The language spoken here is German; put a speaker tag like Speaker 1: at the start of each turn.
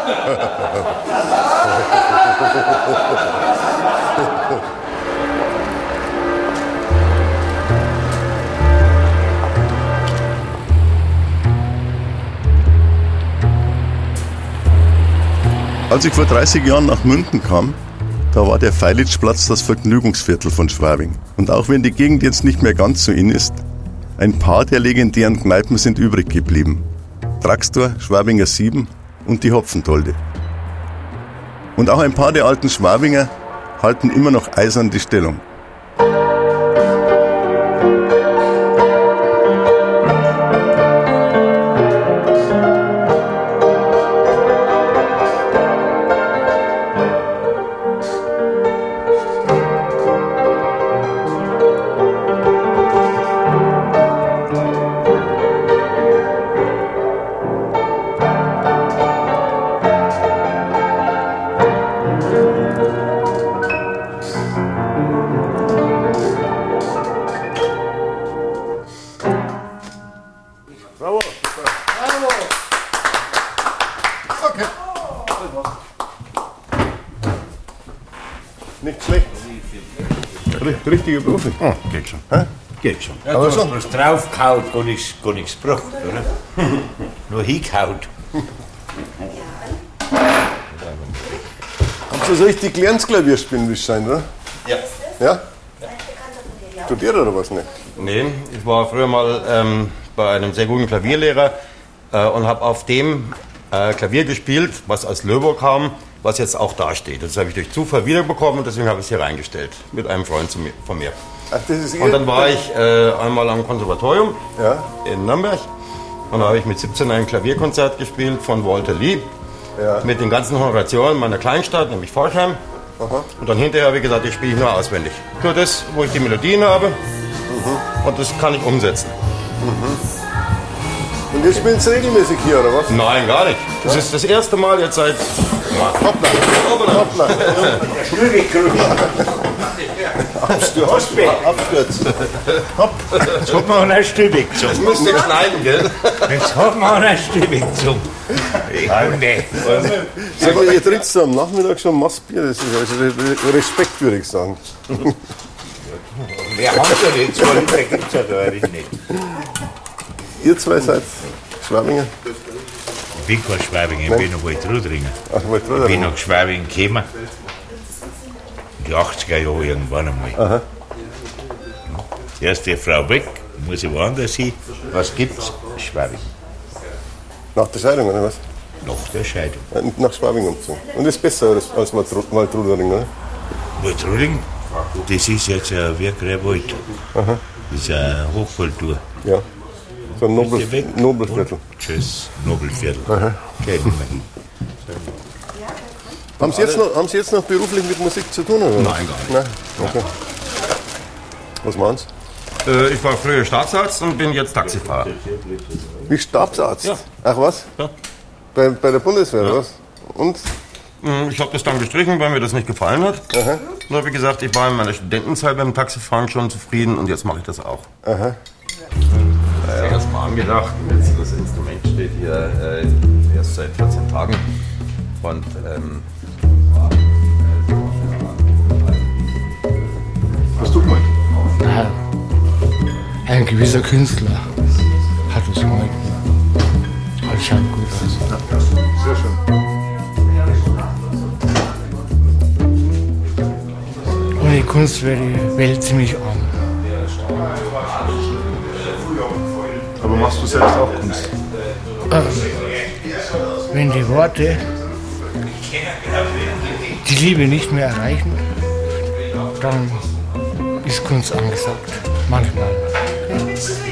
Speaker 1: Als ich vor 30 Jahren nach Münden kam, da war der Feilitzplatz das Vergnügungsviertel von Schwabing. Und auch wenn die Gegend jetzt nicht mehr ganz so in ist, ein paar der legendären Kneipen sind übrig geblieben. Draxtor, Schwabinger 7 und die Hopfentolde. Und auch ein paar der alten Schwabinger halten immer noch eisern die Stellung. Nicht schlecht. Richtiger Profi.
Speaker 2: Oh, geht schon.
Speaker 1: Hä?
Speaker 2: Geht schon.
Speaker 1: Ja, aber schon.
Speaker 2: Du hast draufgehauen, gar nichts gebracht, oder? Nur hingehauen.
Speaker 1: Habt ihr so richtig gelernt, Klavier spielen, wie es scheint, oder?
Speaker 3: Ja.
Speaker 1: Ja? Studiert oder was nicht?
Speaker 3: Nee, ich war früher mal bei einem sehr guten Klavierlehrer und habe auf dem Klavier gespielt, was aus Löburg kam, was jetzt auch da steht. Das habe ich durch Zufall wiederbekommen und deswegen habe ich es hier reingestellt mit einem Freund von mir.
Speaker 1: Ach, das ist
Speaker 3: Und dann war ich einmal am Konservatorium
Speaker 1: Ja.
Speaker 3: in Nürnberg und da habe ich mit 17 ein Klavierkonzert gespielt von Walter Lee
Speaker 1: Ja.
Speaker 3: mit den ganzen Honorationen meiner Kleinstadt, nämlich Forchheim.
Speaker 1: Aha.
Speaker 3: Und dann hinterher habe ich gesagt, ich spiele nur auswendig. Nur das, wo ich die Melodien habe und das kann ich umsetzen.
Speaker 1: Und jetzt spielen Sie regelmäßig hier, oder was?
Speaker 3: Nein, gar nicht. Das ist das erste Mal jetzt seit...
Speaker 1: Hoppla. Absturz.
Speaker 2: Jetzt hat man auch ein Stübig zum.
Speaker 3: Das müsst ihr schneiden, gell?
Speaker 2: Jetzt hat man auch ein Stübig zum. Nee.
Speaker 1: Sag mal, ihr trinkt am Nachmittag schon Massbier, das ist also Respekt, würde ich sagen.
Speaker 2: Wir haben ja nicht, 2 Liter gibt es ja da eigentlich nicht.
Speaker 1: Ihr zwei seid Schwabinger?
Speaker 2: Ich bin kein Schwabing, ich bin noch Waltrudringer.
Speaker 1: Ach, wollt ihr
Speaker 2: Ich bin nach Schwabing gekommen. In die 80er Jahre irgendwann einmal.
Speaker 1: Aha.
Speaker 2: Erst die Frau weg, muss ich woanders hin. Was gibt's? Schwabing.
Speaker 1: Nach der Scheidung, oder was?
Speaker 2: Nach der Scheidung.
Speaker 1: Nach Schwabing umgezogen. Und das ist besser als Waldrudering, oder?
Speaker 2: Waltruding, das ist jetzt wie ein Grabwald. Das ist eine Hochkultur.
Speaker 1: Ja. So ein
Speaker 2: Ist die weg?
Speaker 1: Nobelviertel.
Speaker 2: Und tschüss, Nobelviertel. Geht nicht mehr hin.
Speaker 1: Haben Sie jetzt noch beruflich mit Musik zu tun, oder?
Speaker 3: Nein, gar nicht.
Speaker 1: Nein? Okay. Was machen Sie?
Speaker 3: Ich war früher Staatsarzt und bin jetzt Taxifahrer.
Speaker 1: Wie Stabsarzt?
Speaker 3: Ja.
Speaker 1: Ach was?
Speaker 3: Ja.
Speaker 1: Bei der Bundeswehr, oder was? Und?
Speaker 3: Ich habe das dann gestrichen, weil mir das nicht gefallen hat.
Speaker 1: Aha.
Speaker 3: Und habe gesagt, ich war in meiner Studentenzeit beim Taxifahren schon zufrieden und jetzt mache ich das auch.
Speaker 1: Aha.
Speaker 3: Erst mal angedacht, jetzt das Instrument steht hier erst seit 14 Tagen. Und
Speaker 1: Was tut man?
Speaker 4: Ein gewisser Künstler hat es gemalt. Das schaut gut aus.
Speaker 1: Sehr schön.
Speaker 4: Ohne Kunst wäre die Welt ziemlich arm.
Speaker 1: Aber machst du selbst auch Kunst?
Speaker 4: Wenn die Worte die Liebe nicht mehr erreichen, dann ist Kunst angesagt. Manchmal.